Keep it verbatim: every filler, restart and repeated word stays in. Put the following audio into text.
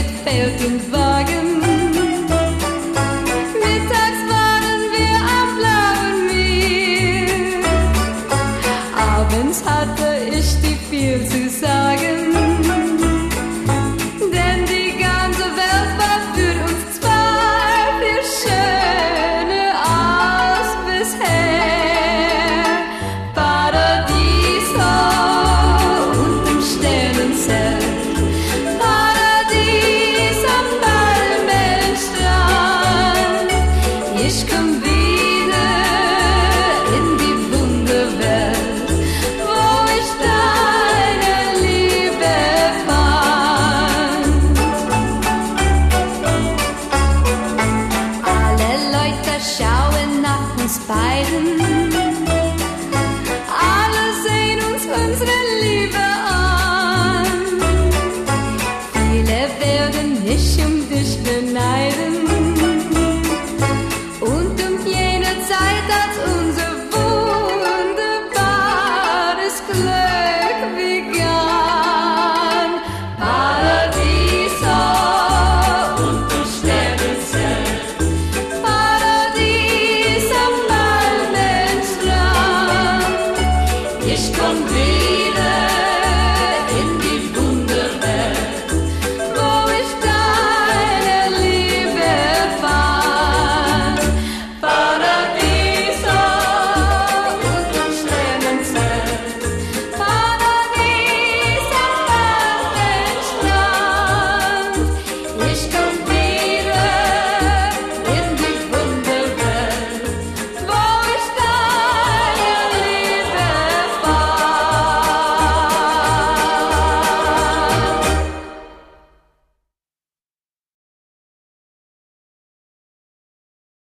Feld und Wagen. Mittags waren wir am blauen Meer. Abends hatte ich dir viel zu sagen. Denn die ganze Welt war für uns zwei viel schöner als bisher. Paradies unterm Sternenzelt. Ich komm wieder in die Wunderwelt, wo ich deine Liebe fand. Alle Leute schauen nach uns beiden.